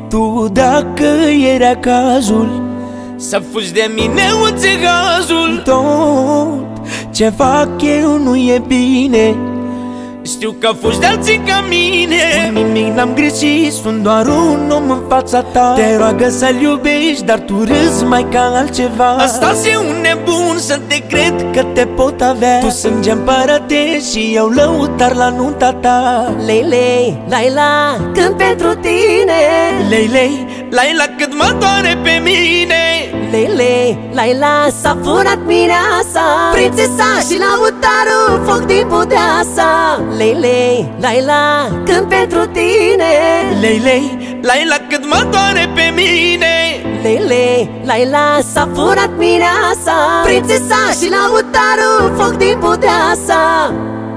Tu dacă era cazul să fugi de mine, înțelegazul. Tot ce fac eu nu e bine. Știu că fugi de alții ca mine. Nimic n-am greșit, sunt doar un om în fața ta. Te roagă să-l iubești, dar tu râzi mai ca altceva. Asta-s e un nebun să te cred Că te pot avea. Tu sânge împărătești și eu lăutar la nunta ta. Lei, lei, Laila, cânt pentru tine. Lei, lei, Laila, cât mă doare pe mine. Lei, lei, Laila, s-a furat mireasa, prințesa și lăutarul, foc din budeasa. Lei, lei, Laila, cânt pentru tine. lei, lei, Laila, cât mă doare pe mine. Lei, lei, Laila, s-a furat mireasa, prințesa și lăutarul, foc din budeasa.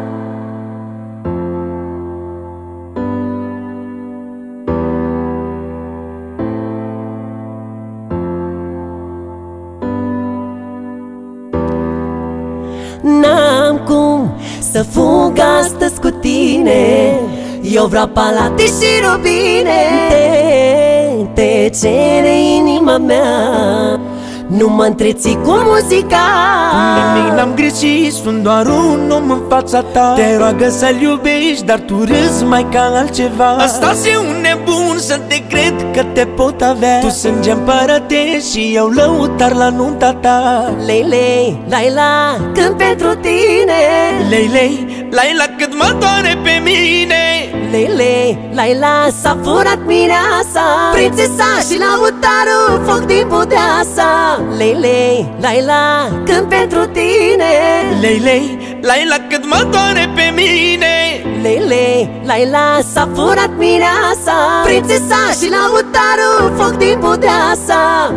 N-am cum să fug astăzi cu tine, eu vreau palate și rubine. Te cere inima mea, nu mă întreții cu muzica. Nimic n-am greșit, sunt doar un om în fața ta. Te roagă să-l iubești, dar tu râzi mai ca altceva. Asta-s e un nebun să te cred Că te pot avea. Tu sânge împărătești și eu lăutar la nunta ta. Lei, lei, Laila, cânt pentru tine. Lei, lei, Laila, cât mă doare pe mine. Lei, lei, Laila, s-a furat mireasa, prințesa și lăutarul, foc din budeasa. Lei, lei, Laila, cânt pentru tine. lei, lei, Laila, cât mă doare pe mine. Lei, lei, Laila, s-a furat mireasa, prințesa și lăutarul, foc din budeasa.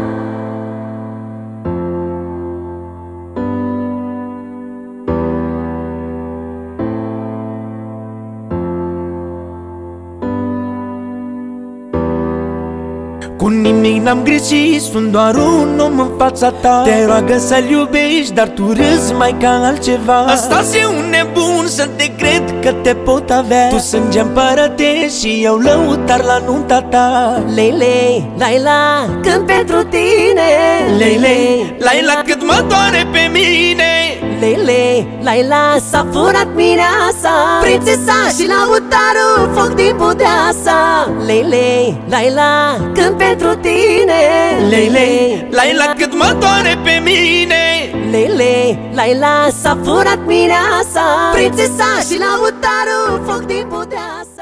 Cu nimic n-am greșit, sunt doar un om în fața ta. Te roagă să-l iubești, dar tu râzi mai ca altceva. Asta-s e un nebun să te cred Că te pot avea. Tu sânge împărătești și eu lăutar la nunta ta. Lei, lei, Laila, cânt pentru tine. Lei, lei, Laila, cât mă doare pe mine. Lei, lei, Laila, s-a furat mireasa, prințesa și lăutarul, foc din budeasa. Lei, lei, Laila, cânt pentru tine. Lei, lei, Laila, cât mă doare pe mine. Lei, lei, Laila, s-a furat mireasa, prințesa și lăutarul, foc din budeasa.